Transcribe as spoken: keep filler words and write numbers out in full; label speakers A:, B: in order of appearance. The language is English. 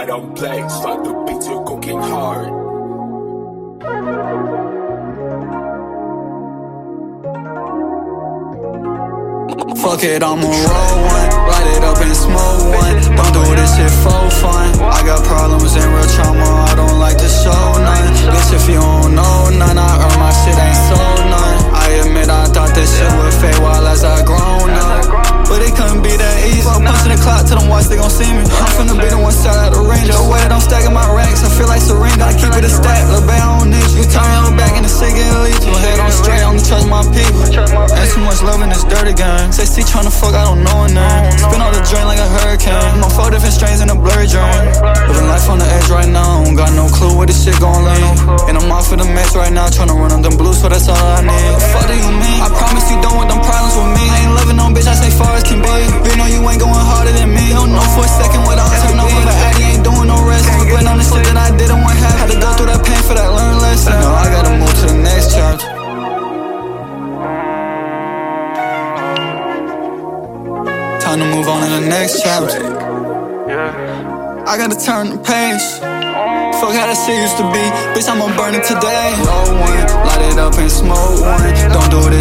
A: don't play, slide the beat till cooking hard.
B: Fuck it, I'ma roll one, light it up and smoke one. Don't do this shit for fun. I got problems and real trauma, I don't like to show none. Bitch, if you don't know none, I earn my shit, ain't sold none. I admit I thought this shit would fade while as I grown up, but it couldn't be that easy. I'm punching the clock, tell them watch, they gon' see me. I'm finna be the one side of the range. The way that I'm stacking my racks, I feel like Serene. Gotta keep it a stack, little bae, I don't need you. Turn your back and the shit get lethal. Head on straight, I only trust my people. Ain't too much love in this dirty game. Say C tryna fuck, I don't know her name. Spin all the drain like a hurricane. I'm on four different strains in a blurry drain. Living life on the edge right now, don't got no clue where this shit gon' lead. And I'm off of the mess right now, tryna run on them blues, so that's all I need. Fuck do you mean? I promise you don't want them problems with me. I ain't loving no bitch, I say far as can be. You know you ain't going harder than me. Don't know for a second what I'll turn over. The addy ain't doing no rest. But on the shit that I didn't want to have. Had to go through that pain for that learned lesson. No, I gotta move to the next chapter. Time to move on to the next chapter. I gotta turn the page. Fuck how that shit used to be. Bitch, I'ma burn it today. Roll one, light it up and smoke one. Don't do this